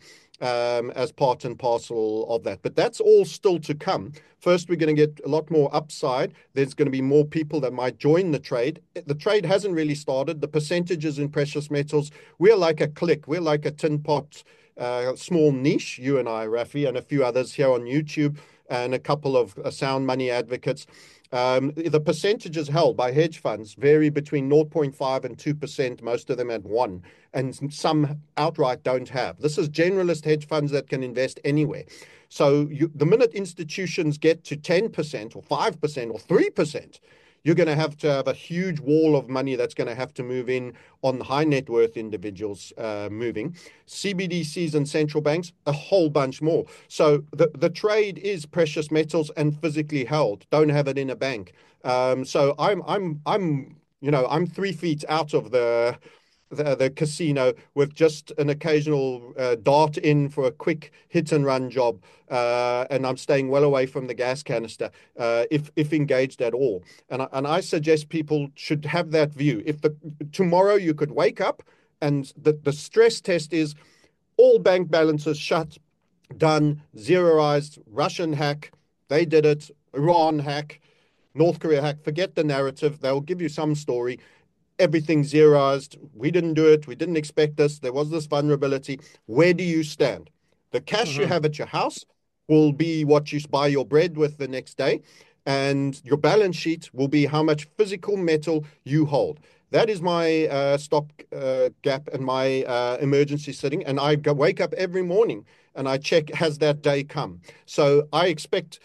As part and parcel of that. But that's all still to come. First, we're going to get a lot more upside. There's going to be more people that might join the trade. The trade hasn't really started. The percentages in precious metals, we're like a click. We're like a tin pot, small niche, you and I, Rafi, and a few others here on YouTube, and a couple of sound money advocates. The percentages held by hedge funds vary between 0.5 and 2%, most of them at 1%, and some outright don't have. This is generalist hedge funds that can invest anywhere. So the minute institutions get to 10% or 5% or 3%, you're going to have a huge wall of money that's going to have to move in on high net worth individuals moving. CBDCs and central banks, a whole bunch more. So the trade is precious metals and physically held. Don't have it in a bank. So I'm 3 feet out of the casino with just an occasional dart in for a quick hit and run job, and I'm staying well away from the gas canister if engaged at all. And I suggest people should have that view. If tomorrow you could wake up and the stress test is all bank balances shut, done, zeroized, Russian hack, they did it, Iran hack, North Korea hack, forget the narrative, they'll give you some story. Everything zeroized. We didn't do it. We didn't expect this. There was this vulnerability. Where do you stand? The cash you have at your house will be what you buy your bread with the next day. And your balance sheet will be how much physical metal you hold. That is my stop gap and my emergency sitting. And I wake up every morning and I check, has that day come? So I expect,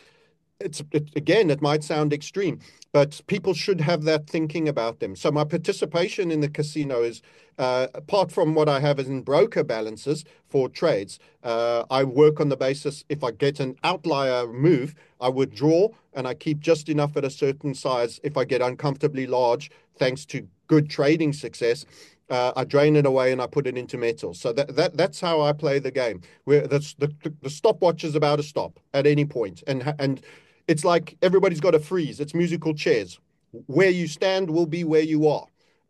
again, it might sound extreme, but people should have that thinking about them. So my participation in the casino is, apart from what I have in broker balances for trades, I work on the basis if I get an outlier move, I withdraw and I keep just enough at a certain size. If I get uncomfortably large, thanks to good trading success, I drain it away and I put it into metals. So that's how I play the game. Where the stopwatch is about to stop at any point, and it's like everybody's got a freeze. It's musical chairs. Where you stand will be where you are.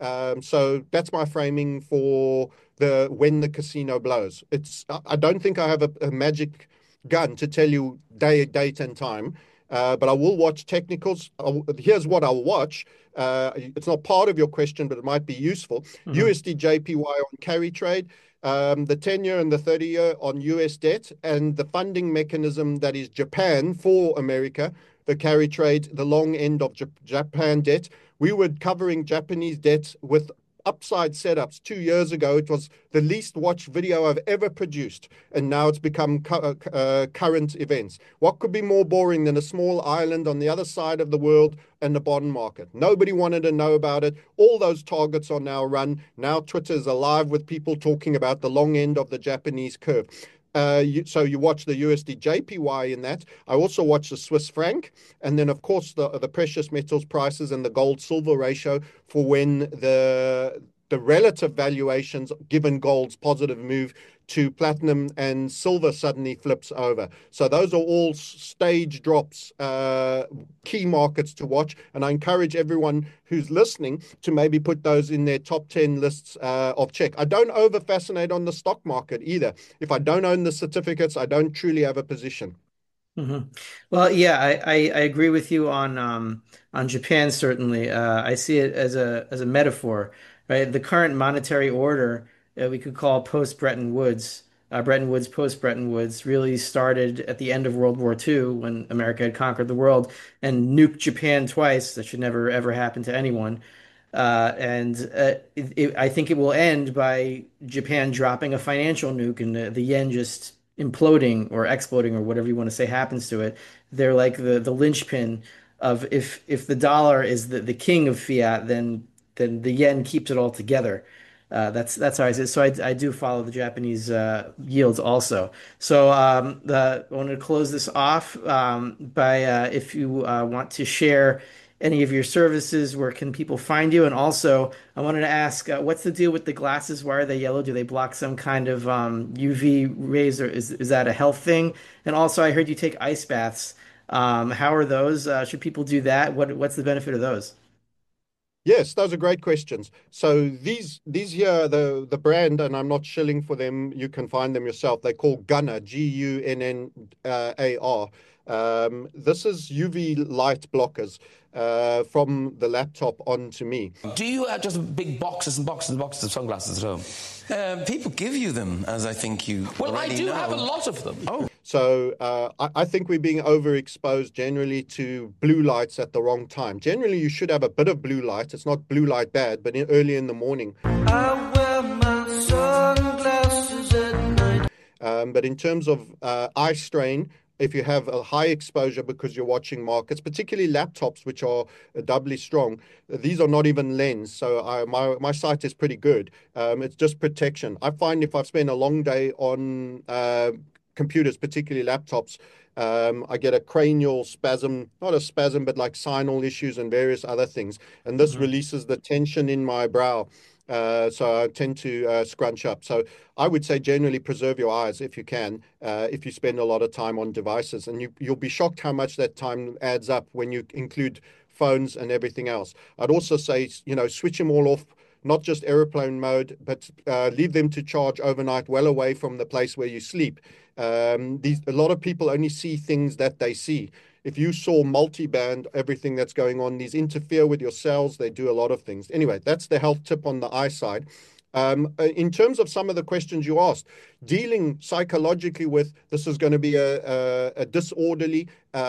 So that's my framing for when the casino blows. I don't think I have a magic gun to tell you date and time, but I will watch technicals. Here's what I'll watch. It's not part of your question, but it might be useful. USD JPY on carry trade. The 10-year and the 30-year on US debt, and the funding mechanism that is Japan for America, the carry trade, the long end of Japan debt. We were covering Japanese debt with upside setups 2 years ago. It was the least watched video I've ever produced, and now it's become current events. What could be more boring than a small island on the other side of the world and the bond market? Nobody wanted to know about it. All those targets are now run. Now Twitter is alive with people talking about the long end of the Japanese curve. So you watch the USD JPY in that. I also watch the Swiss franc, and then of course the precious metals prices and the gold silver ratio for when the relative valuations, given gold's positive move to platinum, and silver suddenly flips over. So those are all stage drops, key markets to watch. And I encourage everyone who's listening to maybe put those in their top 10 lists of check. I don't over fascinate on the stock market either. If I don't own the certificates, I don't truly have a position. Mm-hmm. Well, yeah, I agree with you on Japan certainly. I see it as a metaphor, right? The current monetary order we could call post Bretton Woods, Bretton Woods post Bretton Woods, really started at the end of World War II when America had conquered the world and nuked Japan twice. That should never ever happen to anyone. I think it will end by Japan dropping a financial nuke and the yen just imploding or exploding or whatever you want to say happens to it. They're like the linchpin of if the dollar is the king of fiat, then the yen keeps it all together. That's how I say it. So I do follow the Japanese yields also. So I want to close this off by if you want to share any of your services, where can people find you? And also, I wanted to ask, what's the deal with the glasses? Why are they yellow? Do they block some kind of UV rays, or is that a health thing? And also, I heard you take ice baths. How are those? Should people do that? What's the benefit of those? Yes, those are great questions. So these here, the brand, and I'm not shilling for them. You can find them yourself. They're called Gunnar, Gunnar. This is UV light blockers from the laptop onto me. Do you have just big boxes and boxes and boxes of sunglasses at home? People give you them, as I think you Well, I already do know. have a lot of them. Oh, So I think we're being overexposed generally to blue lights at the wrong time. Generally, you should have a bit of blue light. It's not blue light bad, but early in the morning. I wear my sunglasses at night. But in terms of eye strain, if you have a high exposure because you're watching markets, particularly laptops, which are doubly strong, these are not even lens. So my sight is pretty good. It's just protection. I find if I've spent a long day on computers, particularly laptops, I get a cranial spasm, not a spasm, but like sinal issues and various other things. And this releases the tension in my brow. So I tend to scrunch up. So I would say generally preserve your eyes if you can, if you spend a lot of time on devices. And you'll be shocked how much that time adds up when you include phones and everything else. I'd also say, switch them all off, not just airplane mode, but leave them to charge overnight well away from the place where you sleep. A lot of people only see things that they see. If you saw multi-band, everything that's going on, these interfere with your cells. They do a lot of things. Anyway, that's the health tip on the eye side. In terms of some of the questions you asked, dealing psychologically with this is going to be a disorderly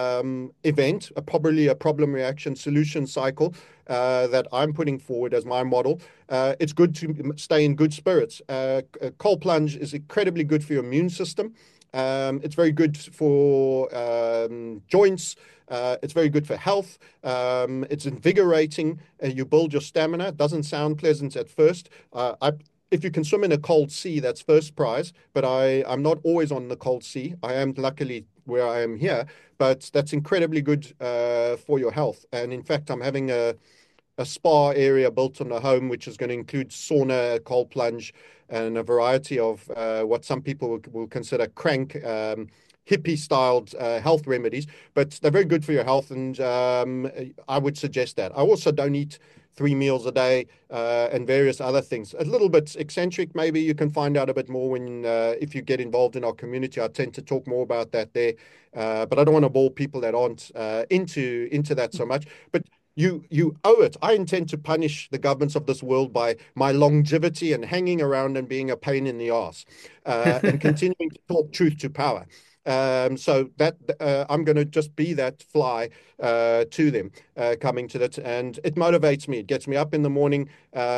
event, probably a problem reaction solution cycle that I'm putting forward as my model. It's good to stay in good spirits. Cold plunge is incredibly good for your immune system. It's very good for joints. It's very good for health. It's invigorating. You build your stamina. It doesn't sound pleasant at first. If you can swim in a cold sea, that's first prize. But I'm not always on the cold sea. I am luckily where I am here. But that's incredibly good for your health. And in fact, I'm having a spa area built on the home, which is going to include sauna, cold plunge, and a variety of what some people will consider crank, hippie-styled health remedies. But they're very good for your health, and I would suggest that. I also don't eat 3 meals a day and various other things. A little bit eccentric, maybe. You can find out a bit more when if you get involved in our community. I tend to talk more about that there, but I don't want to bore people that aren't into that so much. But you owe it. I intend to punish the governments of this world by my longevity and hanging around and being a pain in the ass and continuing to talk truth to power. So that I'm going to just be that fly to them coming to that. And it motivates me. It gets me up in the morning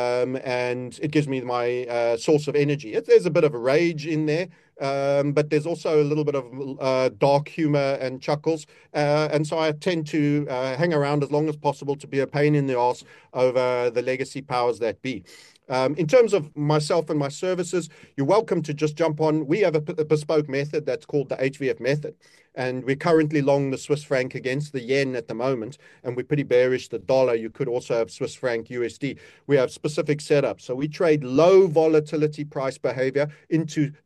and it gives me my source of energy. There's a bit of rage in there. But there's also a little bit of dark humor and chuckles. And so I tend to hang around as long as possible to be a pain in the ass over the legacy powers that be. In terms of myself and my services, you're welcome to just jump on. We have a bespoke method that's called the HVF method. And we're currently long the Swiss franc against the yen at the moment. And we're pretty bearish the dollar. You could also have Swiss franc USD. We have specific setups. So we trade low volatility price behavior into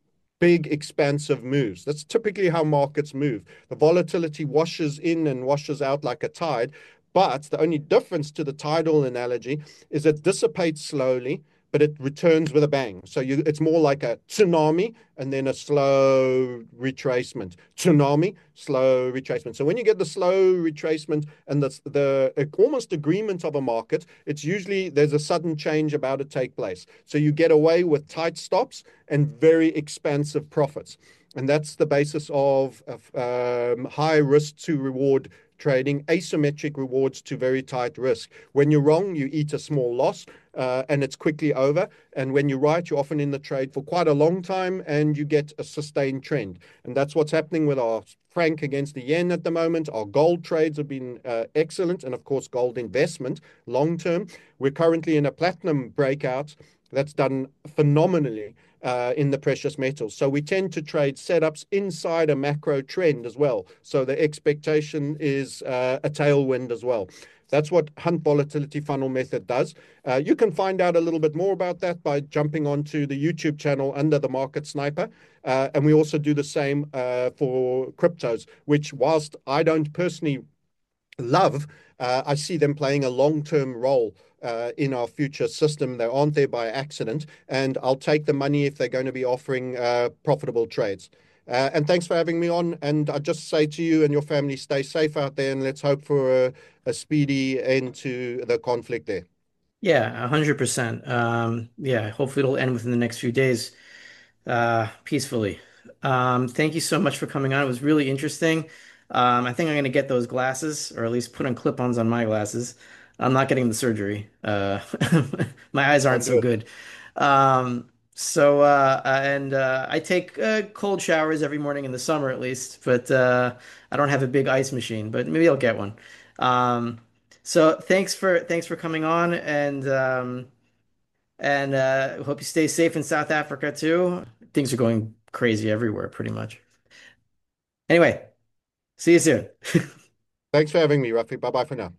big expansive moves. That's typically how markets move. The volatility washes in and washes out like a tide. But the only difference to the tidal analogy is it dissipates slowly, but it returns with a bang. So it's more like a tsunami and then a slow retracement. Tsunami, slow retracement. So when you get the slow retracement and the almost agreement of a market, it's usually there's a sudden change about to take place. So you get away with tight stops and very expansive profits. And that's the basis of high risk to reward trading, asymmetric rewards to very tight risk. When you're wrong, you eat a small loss and it's quickly over. And when you're right, you're often in the trade for quite a long time and you get a sustained trend. And that's what's happening with our franc against the yen at the moment. Our gold trades have been excellent. And of course, gold investment long term. We're currently in a platinum breakout that's done phenomenally in the precious metals. So we tend to trade setups inside a macro trend as well. So the expectation is a tailwind as well. That's what Hunt Volatility Funnel Method does. You can find out a little bit more about that by jumping onto the YouTube channel under the Market Sniper. And we also do the same for cryptos, which whilst I don't personally love, I see them playing a long-term role in our future system. They aren't there by accident, and I'll take the money if they're going to be offering profitable trades. And thanks for having me on. And I just say to you and your family, stay safe out there, and let's hope for a speedy end to the conflict there. Yeah, 100%. Yeah, hopefully it'll end within the next few days, peacefully. Thank you so much for coming on. It was really interesting. I think I'm gonna get those glasses, or at least put on clip-ons on my glasses. I'm not getting the surgery. My eyes I'll aren't do so it. good. I take cold showers every morning in the summer at least, but I don't have a big ice machine, but maybe I'll get one. Um, so thanks for coming on, and hope you stay safe in South Africa too. Things are going crazy everywhere, pretty much. Anyway, see you soon. Thanks for having me, Rafi. Bye bye for now.